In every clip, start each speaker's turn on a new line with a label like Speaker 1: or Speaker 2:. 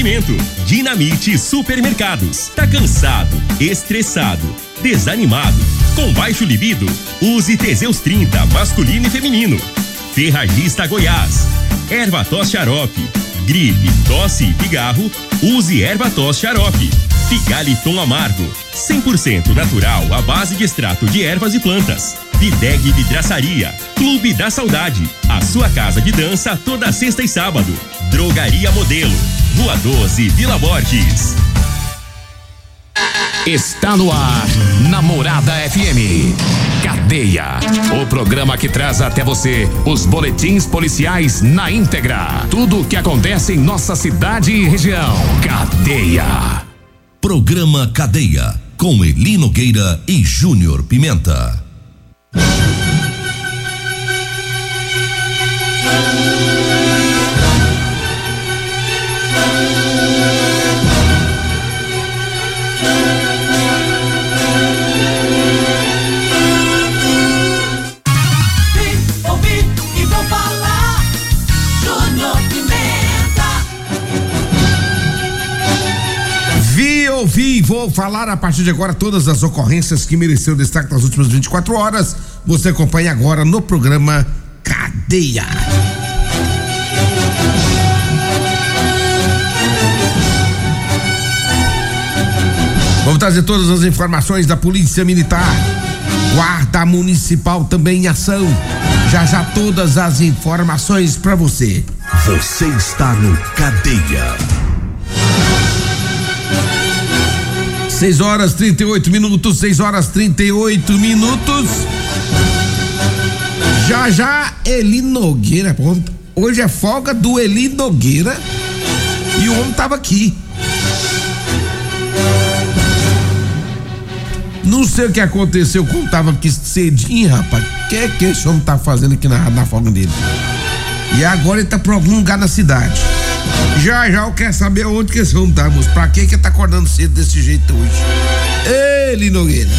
Speaker 1: Oferecimento: Dinamite Supermercados. Tá cansado, estressado, desanimado, com baixo libido? Use Teseus 30 masculino e feminino. Ferragista Goiás. Ervatos Xarope. Gripe, tosse e pigarro? Use Ervatos Xarope. Figaliton Amargo, 100% natural à base de extrato de ervas e plantas. Videg Vidraçaria, Clube da Saudade, a sua casa de dança toda sexta e sábado. Drogaria Modelo, Rua 12, Vila Borges.
Speaker 2: Está no ar, Namorada FM. Cadeia, o programa que traz até você os boletins policiais na íntegra. Tudo o que acontece em nossa cidade e região. Cadeia.
Speaker 3: Programa Cadeia, com Eli Nogueira e Júnior Pimenta.
Speaker 4: Vou falar a partir de agora todas as ocorrências que mereceram destaque nas últimas 24 horas. Você acompanha agora no programa Cadeia. Vamos trazer todas as informações da Polícia Militar, Guarda Municipal também em ação. Já todas as informações para você.
Speaker 3: Você está no Cadeia.
Speaker 4: 6 horas 38 minutos, 6 horas 38 minutos. Já Eli Nogueira, hoje é folga do Eli Nogueira e o homem tava aqui. Não sei o que aconteceu quando tava aqui cedinho, rapaz. O que esse homem tá fazendo aqui na folga dele? E agora ele tá por algum lugar na cidade. Já eu quero saber onde que esse homem tá, moço. Pra que tá acordando cedo desse jeito hoje? Eli Nogueira.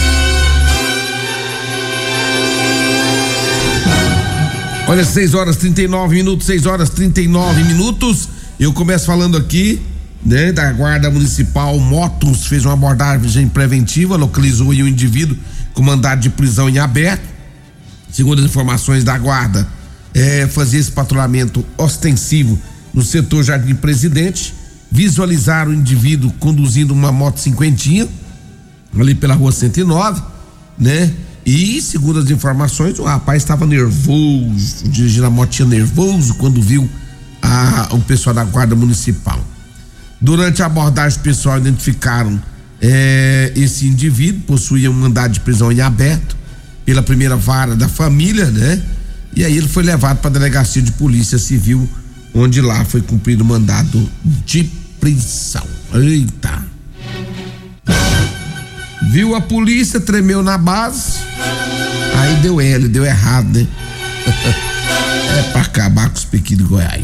Speaker 4: Olha, 6 horas 39 minutos, 6 horas 39 minutos. Eu começo falando aqui, né, da Guarda Municipal. Motos fez uma abordagem preventiva, localizou aí um indivíduo com mandado de prisão em aberto. Segundo as informações da Guarda, fazia esse patrulhamento ostensivo no setor Jardim Presidente. Visualizaram o indivíduo conduzindo uma moto cinquentinha ali pela rua 109, né? E segundo as informações, o rapaz estava nervoso, dirigindo a motinha nervoso quando viu o pessoal da Guarda Municipal. Durante a abordagem, o pessoal identificaram esse indivíduo, possuía um mandado de prisão em aberto pela primeira vara da família, né? E aí ele foi levado para a delegacia de polícia civil, onde lá foi cumprido o mandado de prisão. Eita! Viu a polícia, tremeu na base, aí deu errado, né? É pra acabar com os pequenos de Goiás.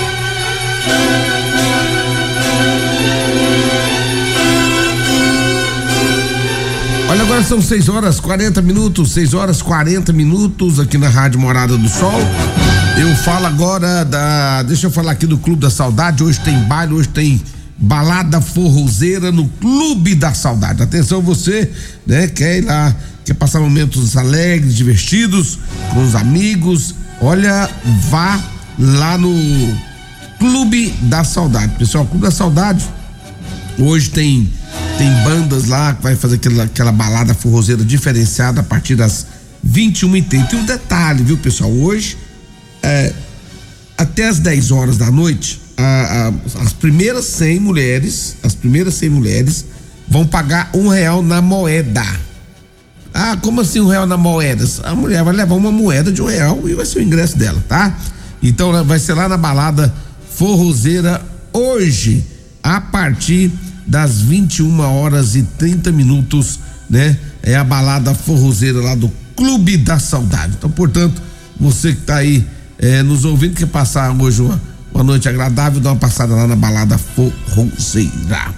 Speaker 4: Olha, agora são 6 horas 40 minutos, 6 horas 40 minutos aqui na Rádio Morada do Sol. Eu falo agora deixa eu falar aqui do Clube da Saudade. Hoje tem baile, hoje tem balada forrozeira no Clube da Saudade. Atenção você, né, quer ir lá, quer passar momentos alegres, divertidos com os amigos. Olha, vá lá no Clube da Saudade. Pessoal, Clube da Saudade hoje tem bandas lá que vai fazer aquela balada forrozeira diferenciada a partir das 21h30. Tem um detalhe, viu, pessoal? Hoje até as 10 horas da noite, as primeiras 100 mulheres vão pagar R$1 na moeda. Ah, como assim R$1 na moeda? A mulher vai levar uma moeda de R$1 e vai ser o ingresso dela, tá? Então vai ser lá na balada forrozeira hoje, a partir das 21h30, né? É a balada forrozeira lá do Clube da Saudade. Então, portanto, você que tá aí nos ouvindo, quer passar hoje uma noite agradável, dá uma passada lá na balada forrozeira.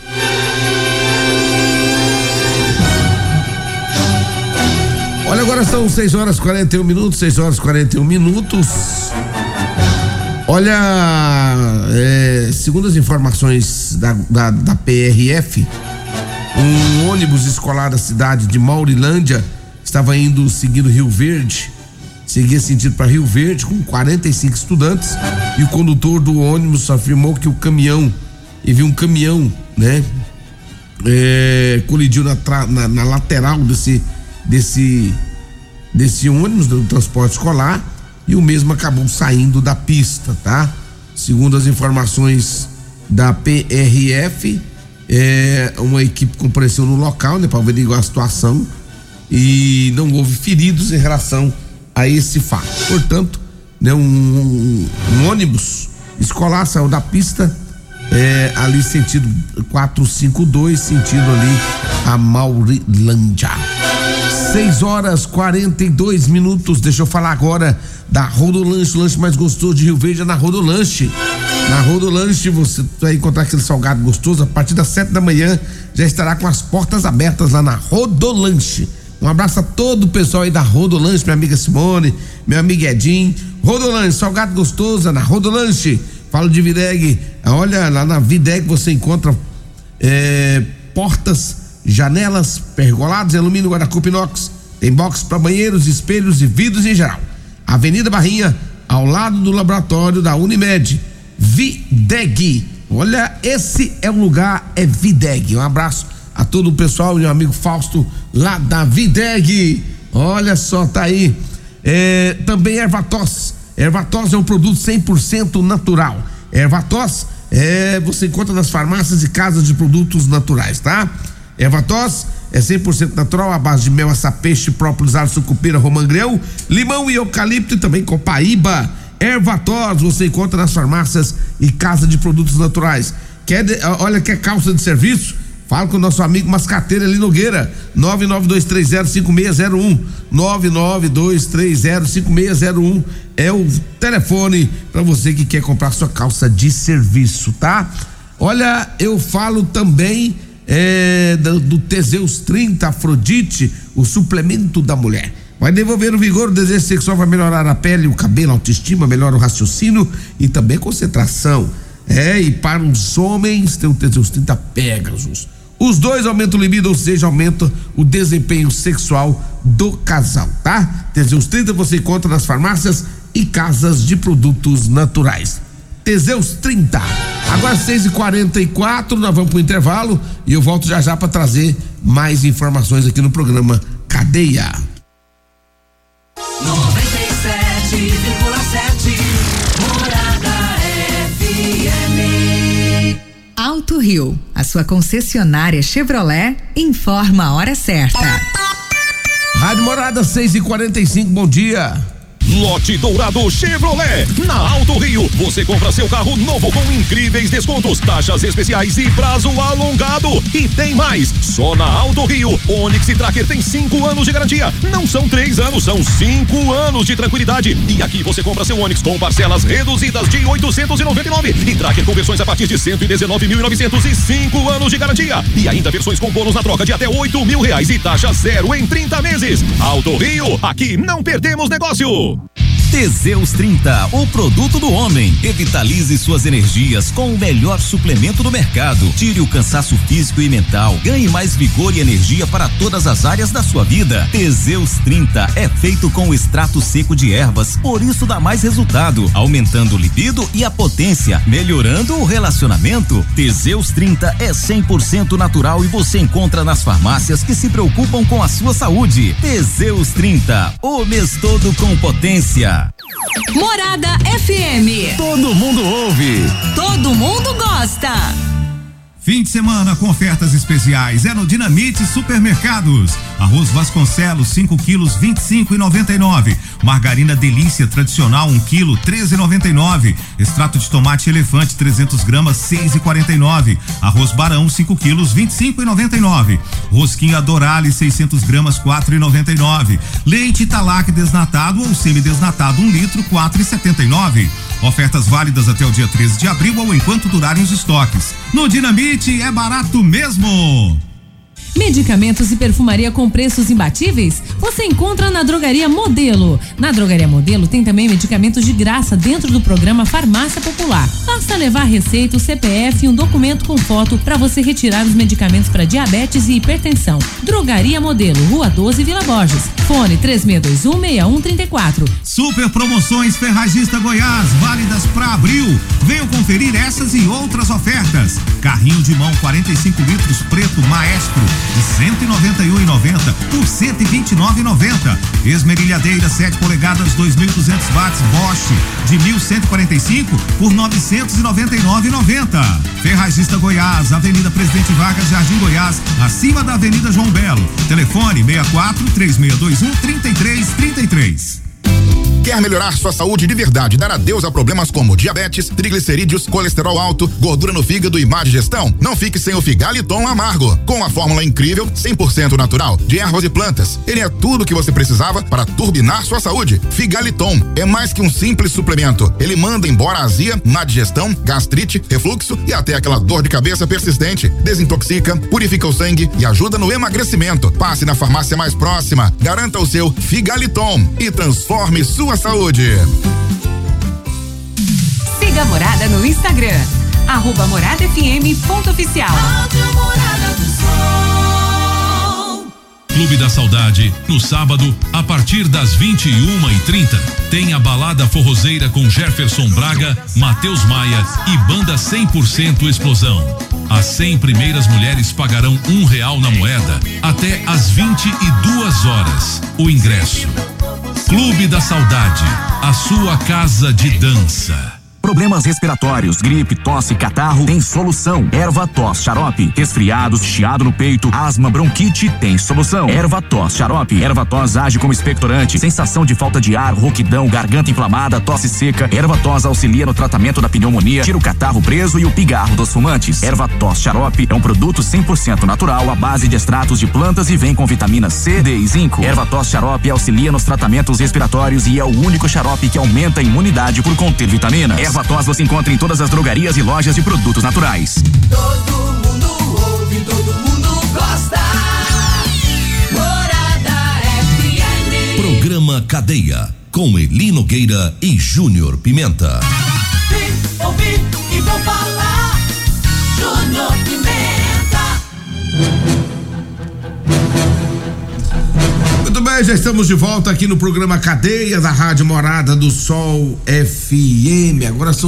Speaker 4: Olha, agora são 6 horas 41 minutos, 6 horas 41 minutos. Olha, segundo as informações da PRF, um ônibus escolar da cidade de Maurilândia estava indo seguindo Rio Verde, seguia sentido para Rio Verde com 45 estudantes, e o condutor do ônibus afirmou que ele viu um caminhão, né? Colidiu na lateral desse ônibus do transporte escolar, e o mesmo acabou saindo da pista, tá? Segundo as informações da PRF, uma equipe compareceu no local, né, para averiguar a situação, e não houve feridos em relação a esse fato. Portanto, né, um ônibus escolar saiu da pista, ali sentido 452, sentido ali a Maurilândia. 6h42. Deixa eu falar agora da Rodolanche, o lanche mais gostoso de Rio Verde é na Rodolanche. Na Rodolanche você vai encontrar aquele salgado gostoso. A partir das 7 da manhã já estará com as portas abertas lá na Rodolanche. Um abraço a todo o pessoal aí da Rodolanche, minha amiga Simone, meu amigo Edinho. Rodolanche, salgado gostoso na Rodolanche. Falo de Videg, olha, lá na Videg você encontra portas, janelas, pergolados em alumínio, guarda-corpo inox, tem box para banheiros, espelhos e vidros em geral. Avenida Barrinha, ao lado do laboratório da Unimed. Videg, olha, esse é o lugar, Videg. Um abraço a todo o pessoal e meu amigo Fausto lá da Videg. Olha só, tá aí. Também Ervatos é um produto 100% natural. Ervatos você encontra nas farmácias e casas de produtos naturais, tá? Ervatos é 100% natural, à base de mel, açapeixe, própolis, alho, sucupira, romã-greu, limão e eucalipto, e também copaíba. Ervatos você encontra nas farmácias e casa de produtos naturais. Quer calça de serviço? Fala com o nosso amigo Mascateira ali Nogueira, 992305601, 992305601 é o telefone para você que quer comprar sua calça de serviço, tá? Olha, eu falo também do Teseus 30 Afrodite, o suplemento da mulher. Vai devolver o vigor, o desejo sexual, vai melhorar a pele, o cabelo, a autoestima, melhora o raciocínio e também concentração. E para os homens tem o Teseus 30 Pegasus. Os dois aumentam o libido, ou seja, aumenta o desempenho sexual do casal, tá? Teseus 30 você encontra nas farmácias e casas de produtos naturais. Teseus 30. Agora 6h44, nós vamos pro intervalo e eu volto já para trazer mais informações aqui no programa Cadeia.
Speaker 5: 97,7 Morada FM.
Speaker 6: Alto Rio, a sua concessionária Chevrolet, informa a hora certa.
Speaker 4: Rádio Morada 6h45, bom dia.
Speaker 1: Lote Dourado Chevrolet. Na Alto Rio, você compra seu carro novo com incríveis descontos, taxas especiais e prazo alongado. E tem mais, só na Alto Rio, Onix e Tracker tem 5 anos de garantia. Não são 3 anos, são 5 anos de tranquilidade. E aqui você compra seu Onix com parcelas reduzidas de R$899 e Tracker com versões a partir de R$119.900 e 5 anos de garantia. E ainda versões com bônus na troca de até R$8.000 e taxa zero em 30 meses. Alto Rio, aqui não perdemos negócio.
Speaker 7: Teseus 30, o produto do homem. Revitalize suas energias com o melhor suplemento do mercado. Tire o cansaço físico e mental. Ganhe mais vigor e energia para todas as áreas da sua vida. Teseus 30 é feito com extrato seco de ervas, por isso dá mais resultado, aumentando o libido e a potência, melhorando o relacionamento. Teseus 30 é 100% natural e você encontra nas farmácias que se preocupam com a sua saúde. Teseus 30, o mês todo com potência.
Speaker 6: Morada FM.
Speaker 7: Todo mundo ouve.
Speaker 6: Todo mundo gosta.
Speaker 8: Fim de semana com ofertas especiais é no Dinamite Supermercados. Arroz Vasconcelos 5 quilos 25,99. Margarina Delícia tradicional 1 quilo 13,99. Extrato de tomate Elefante 300 gramas 6,49. Arroz Barão 5 quilos 25,99. Rosquinha Dorale 600 gramas 4,99. Leite Italac desnatado ou semidesnatado 1 litro 4,79. Ofertas válidas até o dia 13 de abril ou enquanto durarem os estoques. No Dinamite é barato mesmo.
Speaker 9: Medicamentos e perfumaria com preços imbatíveis? você encontra na Drogaria Modelo. Na Drogaria Modelo tem também medicamentos de graça dentro do programa Farmácia Popular. Basta levar a receita, o CPF e um documento com foto para você retirar os medicamentos para diabetes e hipertensão. Drogaria Modelo, Rua 12, Vila Borges. Fone 3621-6134.
Speaker 8: Super promoções Ferragista Goiás, válidas para abril. Venham conferir essas e outras ofertas. Carrinho de mão 45 litros preto Maestro de 191,90 por 129,90. Esmerilhadeira 7 polegadas 2.200 watts Bosch de 1.145 por 999,90. Ferragista Goiás, Avenida Presidente Vargas, Jardim Goiás, acima da Avenida João Belo. Telefone 64-3621-3333.
Speaker 10: Quer melhorar sua saúde de verdade, dar adeus a problemas como diabetes, triglicerídeos, colesterol alto, gordura no fígado e má digestão? Não fique sem o Figaliton Amargo. Com a fórmula incrível, 100% natural, de ervas e plantas. Ele é tudo o que você precisava para turbinar sua saúde. Figaliton é mais que um simples suplemento. Ele manda embora a azia, má digestão, gastrite, refluxo e até aquela dor de cabeça persistente. Desintoxica, purifica o sangue e ajuda no emagrecimento. Passe na farmácia mais próxima, garanta o seu Figaliton e transforme sua saúde.
Speaker 6: Siga a Morada no Instagram, @moradafm.oficial.
Speaker 11: Clube da Saudade, no sábado, a partir das 21h30, tem a balada forrozeira com Jefferson Braga, Matheus Maia e banda 100% Explosão. As 100 primeiras mulheres pagarão R$1 na moeda até às 22 horas. O ingresso. Clube da Saudade, a sua casa de dança.
Speaker 7: Problemas respiratórios, gripe, tosse, catarro, tem solução. Erva-tos xarope. Resfriados, chiado no peito, asma, bronquite, tem solução. Erva-tos xarope. Erva-tos age como expectorante. Sensação de falta de ar, rouquidão, garganta inflamada, tosse seca. Erva-tos auxilia no tratamento da pneumonia, tira o catarro preso e o pigarro dos fumantes. Erva-tos xarope é um produto 100% natural à base de extratos de plantas e vem com vitamina C, D e zinco. Erva-tos xarope auxilia nos tratamentos respiratórios e é o único xarope que aumenta a imunidade por conter vitaminas. Erva-tos você encontra em todas as drogarias e lojas de produtos naturais.
Speaker 5: Todo mundo ouve, todo mundo gosta. Morada FM.
Speaker 3: Programa Cadeia, com Eli Nogueira e Júnior Pimenta.
Speaker 5: Vem ouvir e vou falar. Júnior Pimenta.
Speaker 4: Muito bem, já estamos de volta aqui no programa Cadeia da Rádio Morada do Sol FM. Agora são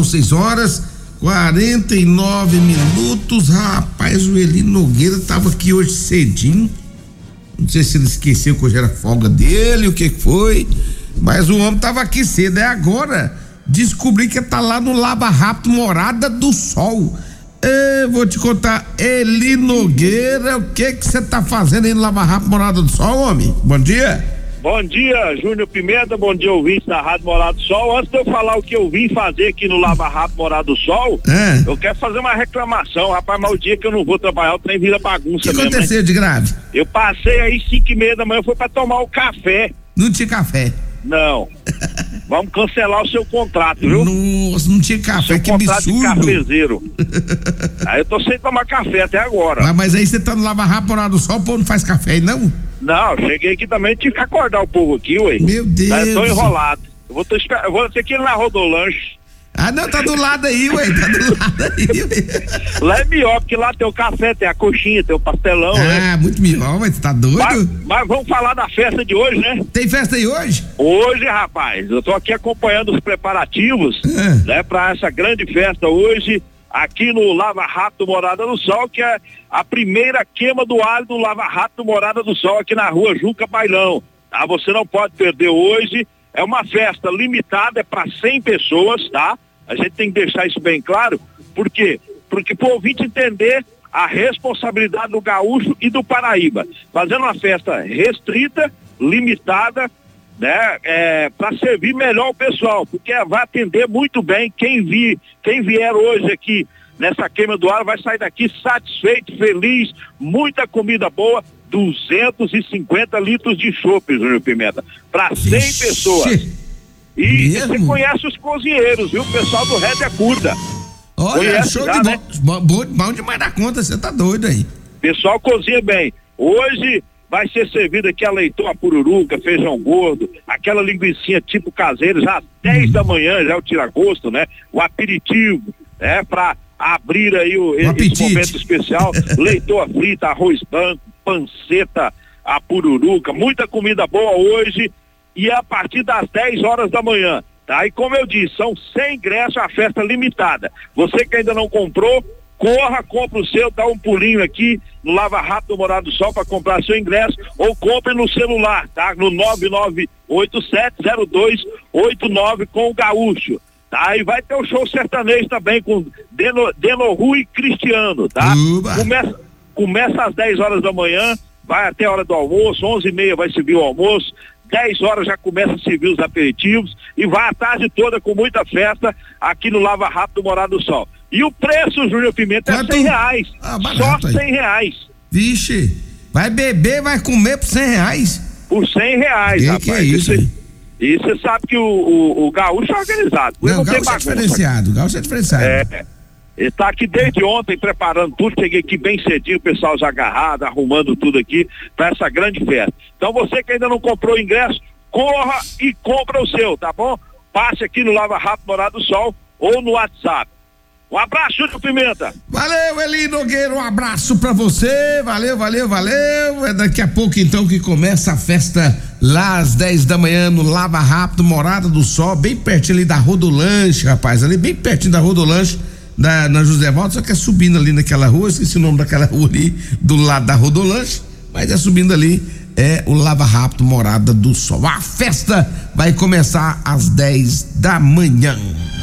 Speaker 4: 6h49. Rapaz, o Eli Nogueira tava aqui hoje cedinho. Não sei se ele esqueceu que hoje era folga dele, o que foi. Mas o homem tava aqui cedo. É agora descobri que tá lá no Lava Rápido Morada do Sol. Vou te contar, Eli Nogueira, o que você tá fazendo aí no Lava Rápido Morada do Sol, homem? Bom dia.
Speaker 12: Bom dia, Júnior Pimenta, bom dia, ouvintes da Rádio Morada do Sol. Antes de eu falar o que eu vim fazer aqui no Lava Rápido Morada do Sol, eu quero fazer uma reclamação, rapaz, mas o dia que eu não vou trabalhar, o trem vira bagunça. O
Speaker 4: que aconteceu, né? De grave?
Speaker 12: Eu passei aí 5h30 da manhã, foi pra tomar o café.
Speaker 4: Não tinha café?
Speaker 12: Não. Vamos cancelar o seu contrato, viu?
Speaker 4: Nossa, não tinha café,
Speaker 12: seu
Speaker 4: que
Speaker 12: contrato
Speaker 4: absurdo.
Speaker 12: De cafezeiro. Aí eu tô sem tomar café até agora.
Speaker 4: Mas aí você tá no Lava Rápido Morada do Sol, o povo não faz café aí, não?
Speaker 12: Não, cheguei aqui também, tive que acordar o povo aqui, ué.
Speaker 4: Meu Deus.
Speaker 12: Eu tô enrolado. Eu vou ter que ir na Rodolanche.
Speaker 4: Ah, não, tá do lado aí, ué, tá do lado aí, ué.
Speaker 12: Lá é melhor, porque lá tem o café, tem a coxinha, tem o pastelão, né?
Speaker 4: Ah, muito melhor, mas você tá doido?
Speaker 12: Mas vamos falar da festa de hoje, né?
Speaker 4: Tem festa aí hoje?
Speaker 12: Hoje, rapaz, eu tô aqui acompanhando os preparativos, né, pra essa grande festa hoje, aqui no Lava Rápido Morada do Sol, que é a primeira queima do alho do Lava Rápido Morada do Sol, aqui na rua Juca Bailão, tá? Você não pode perder hoje, é uma festa limitada, é para 100 pessoas, tá? A gente tem que deixar isso bem claro, por quê? Porque pro ouvinte entender a responsabilidade do gaúcho e do Paraíba, fazendo uma festa restrita, limitada, né, para servir melhor o pessoal, porque vai atender muito bem quem vier hoje aqui nessa queima do alho vai sair daqui satisfeito, feliz, muita comida boa, 250 litros de chopp, Júnior Pimenta, para 100 pessoas. E você conhece os cozinheiros, viu? O pessoal do Rédea Curta.
Speaker 4: Olha, conhece show já, de né? Bom demais da conta, você tá doido aí.
Speaker 12: Pessoal cozinha bem. Hoje vai ser servido aqui a leitoa pururuca, feijão gordo, aquela linguicinha tipo caseiro, já às 10 da manhã, já é o tira-gosto, né? O aperitivo, né? Pra abrir aí esse momento especial, leitoa frita, arroz branco, panceta, a pururuca, muita comida boa hoje e a partir das 10 horas da manhã, tá? E como eu disse, são 100 ingressos, a festa limitada. Você que ainda não comprou, corra, compra o seu, dá um pulinho aqui no Lava Rápido do Morada do Sol para comprar seu ingresso ou compre no celular, tá? No 99870289 com o Gaúcho, tá? E vai ter o show sertanejo também com Denoru e Cristiano, tá? Começa às 10 horas da manhã, vai até a hora do almoço, 11h30 vai servir o almoço, 10 horas já começa a servir os aperitivos e vai a tarde toda com muita festa aqui no Lava Rápido Morada do Sol. E o preço, Júnior Pimenta, é R$100. Só R$100.
Speaker 4: Vixe, vai beber, vai comer por R$100?
Speaker 12: Por R$100, rapaz.
Speaker 4: Que é isso, hein?
Speaker 12: E você sabe que o Gaúcho é organizado.
Speaker 4: Não, o Gaúcho é diferenciado,
Speaker 12: Ele tá aqui desde ontem preparando tudo, cheguei aqui bem cedinho, o pessoal já agarrado, arrumando tudo aqui para essa grande festa. Então você que ainda não comprou o ingresso, corra e compra o seu, tá bom? Passe aqui no Lava Rápido Morada do Sol ou no WhatsApp. Um abraço, Júnior Pimenta.
Speaker 4: Valeu, Eli Nogueira, um abraço pra você, valeu. É daqui a pouco então que começa a festa lá às 10 da manhã no Lava Rápido Morada do Sol, bem pertinho ali da Rodolanche, rapaz, ali bem pertinho da Rodolanche, na José Valdo, só que é subindo ali naquela rua, esqueci o nome daquela rua ali, do lado da Rodolanche, mas é subindo ali, é o Lava Rápido Morada do Sol. A festa vai começar às 10 da manhã.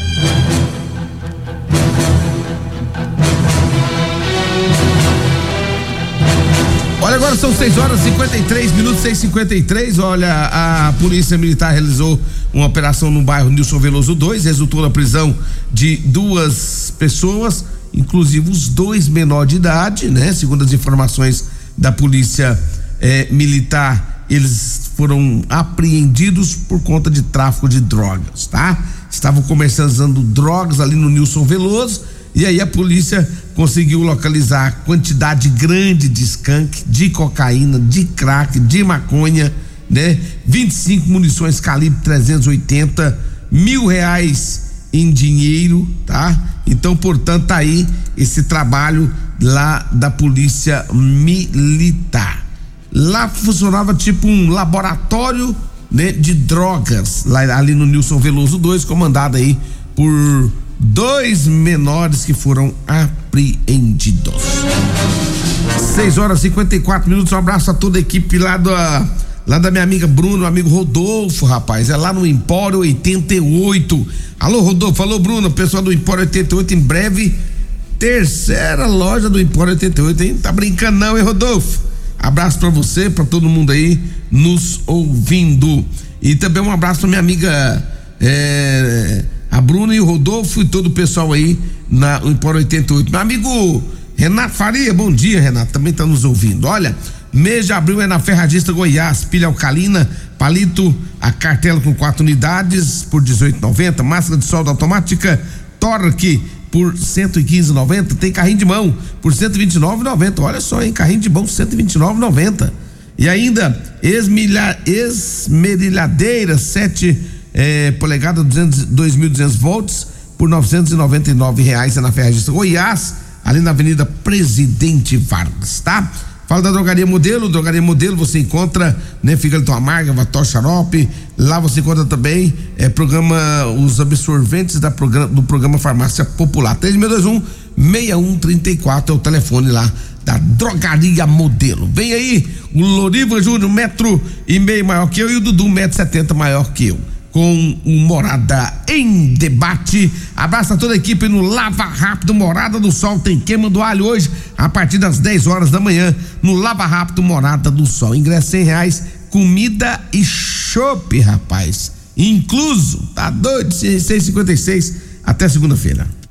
Speaker 4: Olha, agora são 6h53, 6h53. Olha, a Polícia Militar realizou uma operação no bairro Nilson Veloso 2, resultou na prisão de 2 pessoas, inclusive os 2 menores de idade, né? Segundo as informações da Polícia Militar, eles foram apreendidos por conta de tráfico de drogas, tá? Estavam comercializando drogas ali no Nilson Veloso. E aí a polícia conseguiu localizar quantidade grande de skunk, de cocaína, de crack, de maconha, né? 25 munições calibre 380, R$1.000 em dinheiro, tá? Então, portanto, tá aí esse trabalho lá da Polícia Militar. Lá funcionava tipo um laboratório, né, de drogas, lá ali no Nilson Veloso 2, comandado aí por 2 menores que foram apreendidos. 6h54. Um abraço a toda a equipe lá da minha amiga Bruno, amigo Rodolfo, rapaz, é lá no Empório 88. Alô, Rodolfo, alô, Bruno, pessoal do Empório 88, em breve, 3ª loja do Empório 88, hein? Tá brincando não, hein, Rodolfo? Abraço pra você, pra todo mundo aí nos ouvindo. E também um abraço pra minha amiga a Bruna e o Rodolfo e todo o pessoal aí no Empório 88. Meu amigo Renato Faria, bom dia, Renato, também tá nos ouvindo. Olha, mês de abril é na Ferragista Goiás, pilha alcalina, palito, a cartela com 4 unidades por R$18,90, máscara de solda automática Torque por R$115,90, tem carrinho de mão por R$129,90, olha só, hein, carrinho de mão R$129,90. E ainda esmerilhadeira 7 polegada 2.200 volts por R$999, é na Ferragista Goiás, ali na Avenida Presidente Vargas, tá? Fala da Drogaria Modelo você encontra, né, Fígado Amarga, Vató Xarope, lá você encontra também os absorventes do programa Farmácia Popular. 3621-6134 é o telefone lá da Drogaria Modelo. Vem aí o Loriva Júnior, 1,5 m maior que eu, e o Dudu, 1,70 m maior que eu, com o Morada em Debate. Abraço a toda a equipe no Lava Rápido Morada do Sol. Tem queima do alho hoje a partir das 10 horas da manhã no Lava Rápido Morada do Sol. Ingresso R$100, comida e chopp, rapaz, incluso. Tá doido? 6h56 até segunda-feira.